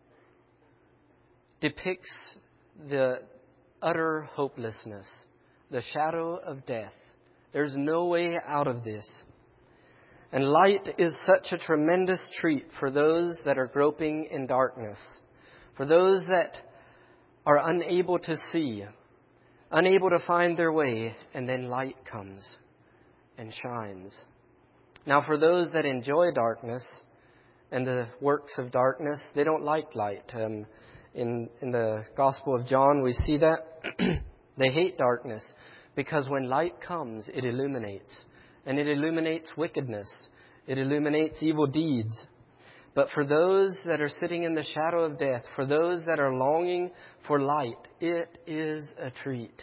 depicts the utter hopelessness, the shadow of death. There's no way out of this. And light is such a tremendous treat for those that are groping in darkness, for those that are unable to see, unable to find their way, and then light comes and shines. Now for those that enjoy darkness and the works of darkness, they don't like light. In the Gospel of John, we see that. They hate darkness because when light comes, it illuminates. And it illuminates wickedness. It illuminates evil deeds. But for those that are sitting in the shadow of death, for those that are longing for light, it is a treat.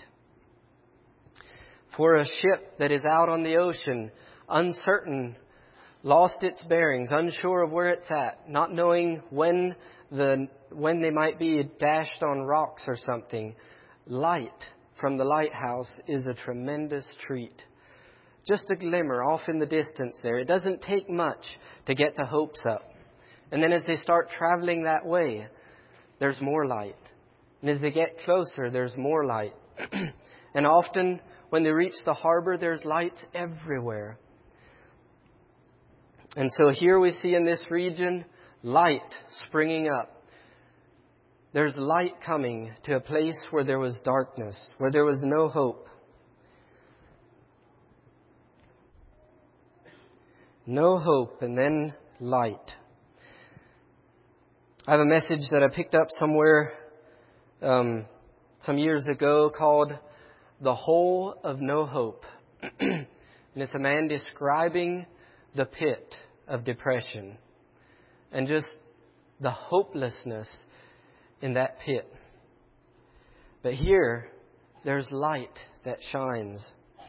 For a ship that is out on the ocean, uncertain, lost its bearings, unsure of where it's at, not knowing when they might be dashed on rocks or something, light from the lighthouse is a tremendous treat. Just a glimmer off in the distance there. It doesn't take much to get the hopes up. And then as they start traveling that way, there's more light. And as they get closer, there's more light. And often when they reach the harbor, there's lights everywhere. And so here we see in this region, light springing up. There's light coming to a place where there was darkness, where there was no hope. No hope, and then light. I have a message that I picked up somewhere some years ago called The Hole of No Hope. And it's a man describing the pit of depression and just the hopelessness in that pit. But here, there's light that shines.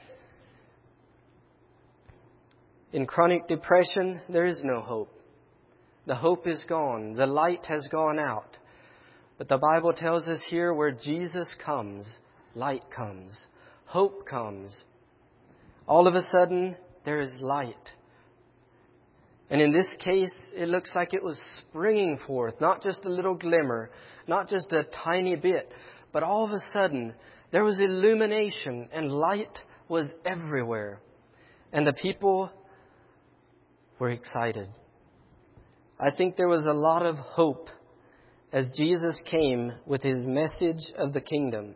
In chronic depression, there is no hope. The hope is gone. The light has gone out. But the Bible tells us here where Jesus comes, light comes, hope comes. All of a sudden, there is light. And in this case, it looks like it was springing forth, not just a little glimmer, not just a tiny bit, but all of a sudden, there was illumination and light was everywhere. And the people were excited. I think there was a lot of hope as Jesus came with His message of the kingdom.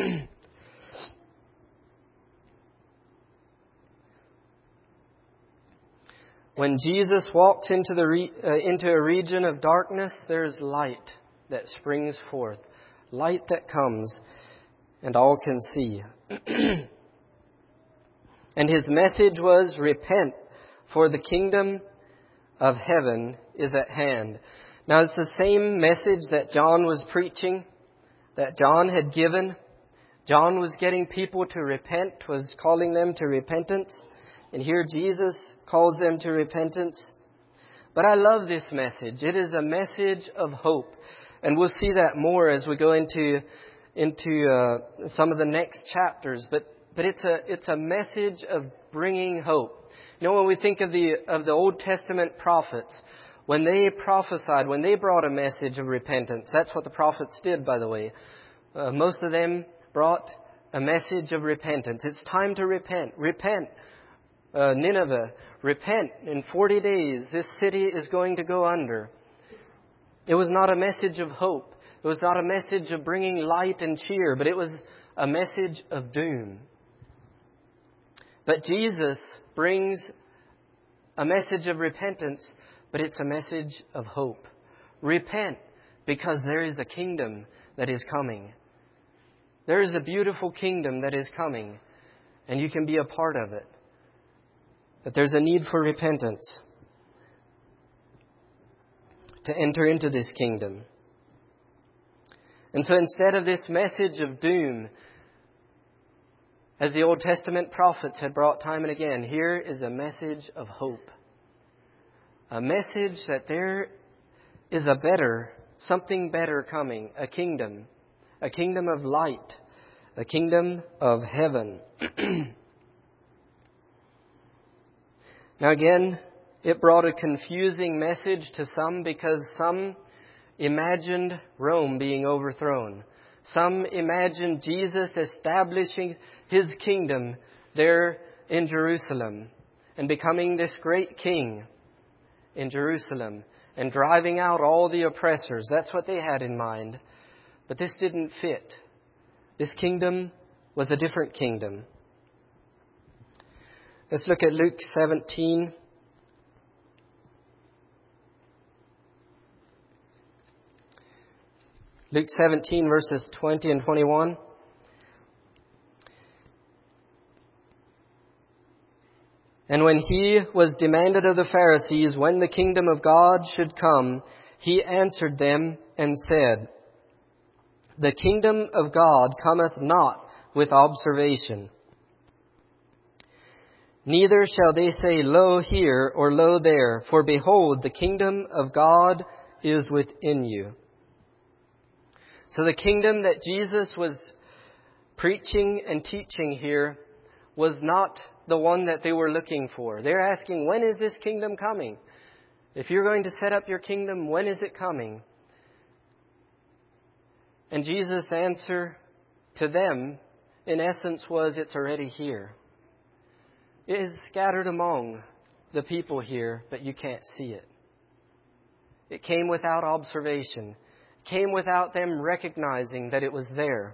When Jesus walks into a region of darkness, there's light that springs forth, light that comes, and all can see. And His message was, repent, for the kingdom of heaven is at hand. Now it's the same message that John was preaching, that John had given. John was getting people to repent, was calling them to repentance. And here Jesus calls them to repentance. But I love this message. It is a message of hope. And we'll see that more as we go into some of the next chapters. But it's a message of bringing hope. You know, when we think of the Old Testament prophets, when they prophesied, when they brought a message of repentance, that's what the prophets did, by the way. Most of them brought a message of repentance. It's time to repent. Repent. Nineveh, repent. In 40 days, this city is going to go under. It was not a message of hope. It was not a message of bringing light and cheer, but it was a message of doom. But Jesus brings a message of repentance, but it's a message of hope. Repent, because there is a kingdom that is coming. There is a beautiful kingdom that is coming, and you can be a part of it. But there's a need for repentance to enter into this kingdom. And so instead of this message of doom, as the Old Testament prophets had brought time and again, here is a message of hope. A message that there is something better coming, a kingdom of light, a kingdom of heaven. Now again, it brought a confusing message to some because some imagined Rome being overthrown. Some imagined Jesus establishing His kingdom there in Jerusalem and becoming this great king in Jerusalem and driving out all the oppressors. That's what they had in mind. But this didn't fit. This kingdom was a different kingdom. Let's look at Luke 17. Luke 17, verses 20 and 21. And when He was demanded of the Pharisees when the kingdom of God should come, He answered them and said, the kingdom of God cometh not with observation. Neither shall they say, lo here or lo there, for behold, the kingdom of God is within you. So the kingdom that Jesus was preaching and teaching here was not the one that they were looking for. They're asking, when is this kingdom coming? If you're going to set up your kingdom, when is it coming? And Jesus' answer to them, in essence, was, it's already here. It is scattered among the people here, but you can't see it. It came without observation. It came without them recognizing that it was there.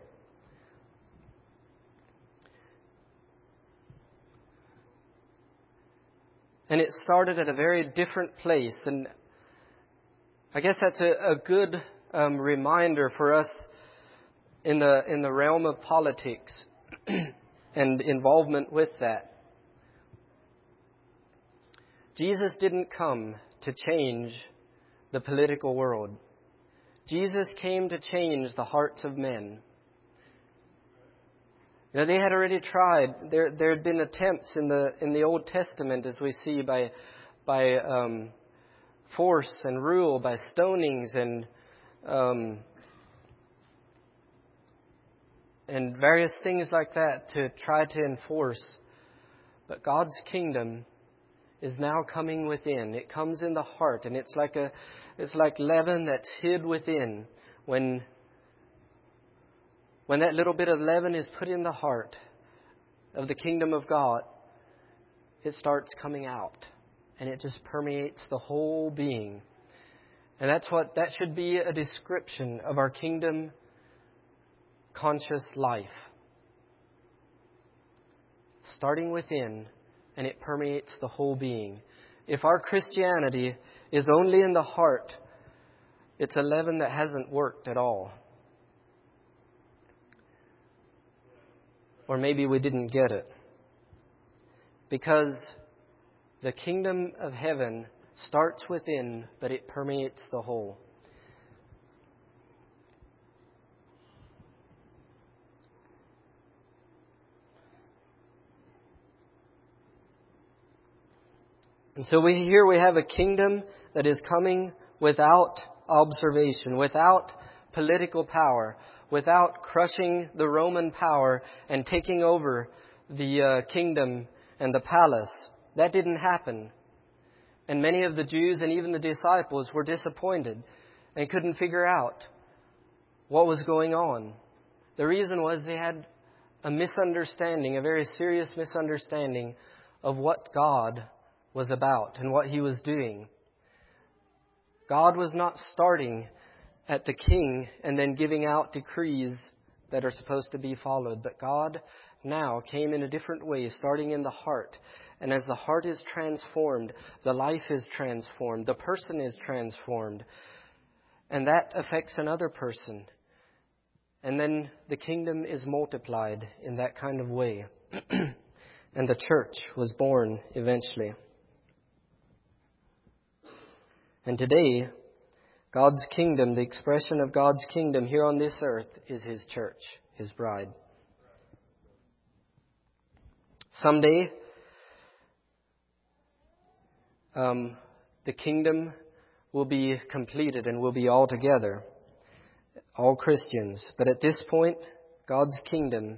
And it started at a very different place. And I guess that's a good reminder for us in the realm of politics and involvement with that. Jesus didn't come to change the political world. Jesus came to change the hearts of men. Now, they had already tried. There had been attempts in the Old Testament, as we see, by force and rule, by stonings and various things like that to try to enforce. But God's kingdom is now coming within. It comes in the heart, and it's like leaven that's hid within. When that little bit of leaven is put in the heart of the kingdom of God, it starts coming out, and it just permeates the whole being. And that should be a description of our kingdom conscious life. Starting within, and it permeates the whole being. If our Christianity is only in the heart, it's a leaven that hasn't worked at all. Or maybe we didn't get it. Because the kingdom of heaven starts within, but it permeates the whole. And so here we have a kingdom that is coming without observation, without political power, without crushing the Roman power and taking over the kingdom and the palace. That didn't happen. And many of the Jews and even the disciples were disappointed and couldn't figure out what was going on. The reason was they had a misunderstanding, a very serious misunderstanding of what God was about and what He was doing. God was not starting at the king and then giving out decrees that are supposed to be followed. But God now came in a different way, starting in the heart. And as the heart is transformed, the life is transformed, the person is transformed. And that affects another person. And then the kingdom is multiplied in that kind of way. And the church was born eventually. And today, God's kingdom, the expression of God's kingdom here on this earth is His church, His bride. Someday, the kingdom will be completed and will be all together, all Christians. But at this point, God's kingdom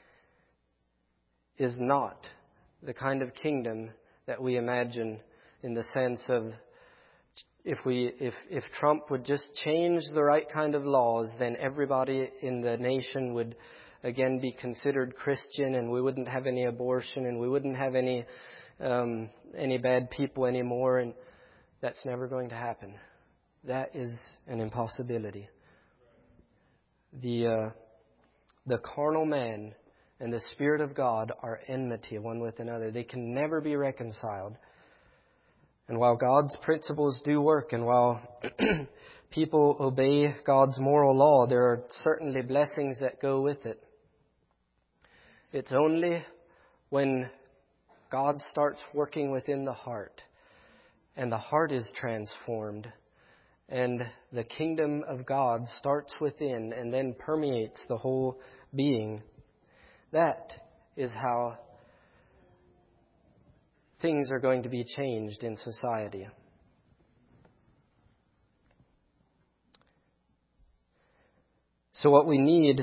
is not the kind of kingdom that we imagine in the sense of if Trump would just change the right kind of laws, then everybody in the nation would again be considered Christian, and we wouldn't have any abortion, and we wouldn't have any bad people anymore, and that's never going to happen. That is an impossibility. The carnal man and the Spirit of God are enmity one with another. They can never be reconciled. And while God's principles do work, and while people obey God's moral law, there are certainly blessings that go with it. It's only when God starts working within the heart, and the heart is transformed, and the kingdom of God starts within and then permeates the whole being. That is how things are going to be changed in society. So what we need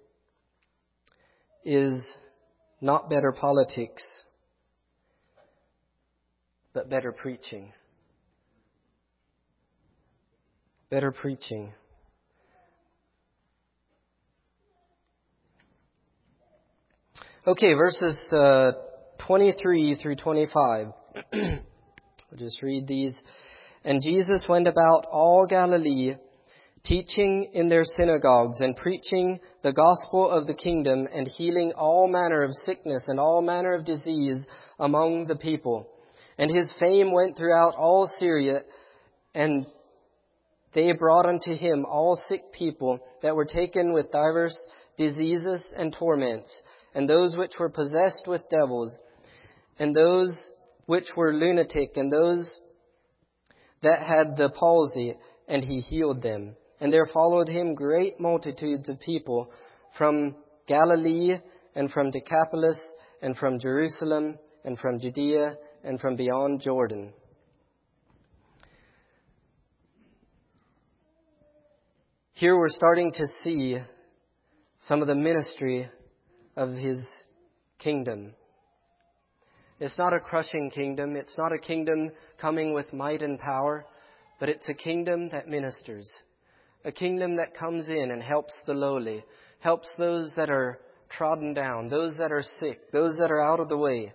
is not better politics, but better preaching. Better preaching. Okay, verses 23 through 25. We'll just read these. And Jesus went about all Galilee, teaching in their synagogues and preaching the gospel of the kingdom and healing all manner of sickness and all manner of disease among the people. And His fame went throughout all Syria, and they brought unto him all sick people that were taken with divers diseases and torments, and those which were possessed with devils, and those which were lunatic, and those that had the palsy, and he healed them. And there followed him great multitudes of people from Galilee, and from Decapolis, and from Jerusalem, and from Judea, and from beyond Jordan. Here we're starting to see some of the ministry of his kingdom. It's not a crushing kingdom. It's not a kingdom coming with might and power, but it's a kingdom that ministers. A kingdom that comes in and helps the lowly, helps those that are trodden down, those that are sick, those that are out of the way.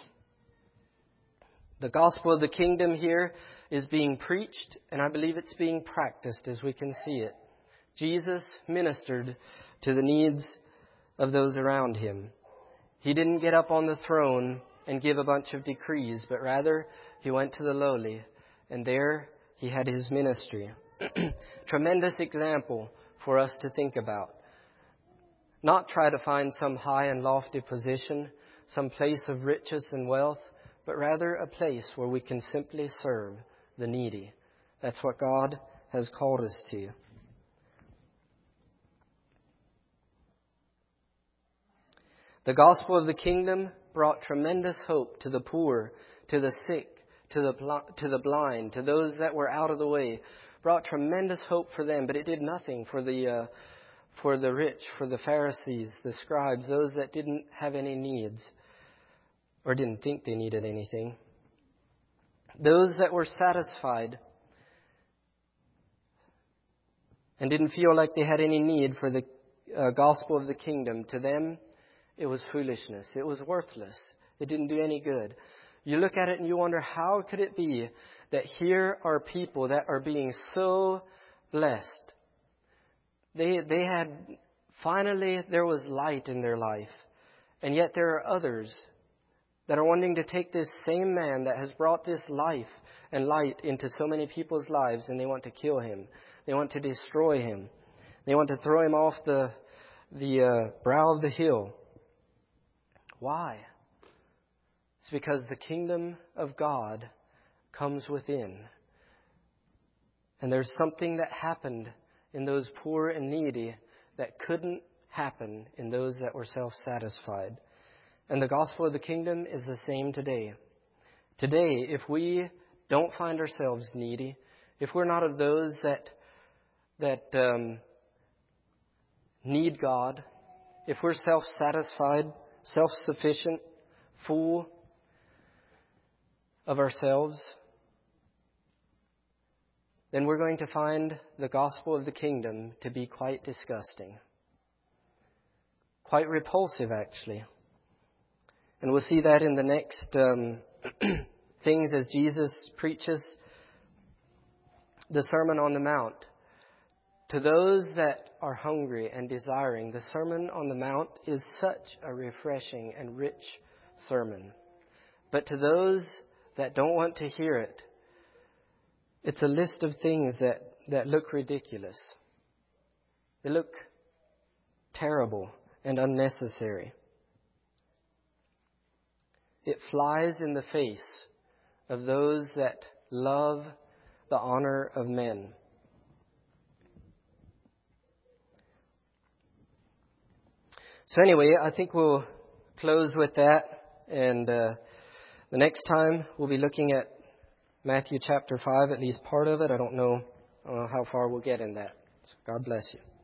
The gospel of the kingdom here is being preached, and I believe it's being practiced as we can see it. Jesus ministered to the needs of those around him. He didn't get up on the throne and give a bunch of decrees, but rather he went to the lowly, and there he had his ministry. Tremendous example for us to think about. Not try to find some high and lofty position, some place of riches and wealth, but rather a place where we can simply serve the needy. That's what God has called us to. The gospel of the kingdom brought tremendous hope to the poor, to the sick, to the blind, to those that were out of the way. Brought tremendous hope for them, but it did nothing for the rich, for the Pharisees, the scribes, those that didn't have any needs or didn't think they needed anything. Those that were satisfied and didn't feel like they had any need for the gospel of the kingdom, to them it was foolishness. It was worthless. It didn't do any good. You look at it and you wonder, how could it be that here are people that are being so blessed? They had, finally, there was light in their life. And yet there are others that are wanting to take this same man that has brought this life and light into so many people's lives, and they want to kill him. They want to destroy him. They want to throw him off the brow of the hill. Why? It's because the kingdom of God comes within. And there's something that happened in those poor and needy that couldn't happen in those that were self-satisfied. And the gospel of the kingdom is the same today. Today, if we don't find ourselves needy, if we're not of those that need God, if we're self-satisfied, self-sufficient, full of ourselves, then we're going to find the gospel of the kingdom to be quite disgusting. Quite repulsive, actually. And we'll see that in the next things as Jesus preaches the Sermon on the Mount. To those that are hungry and desiring, the Sermon on the Mount is such a refreshing and rich sermon. But to those that don't want to hear it, it's a list of things that look ridiculous. They look terrible and unnecessary. It flies in the face of those that love the honor of men. So anyway, I think we'll close with that. And the next time we'll be looking at Matthew chapter 5, at least part of it. I don't know how far we'll get in that. So God bless you.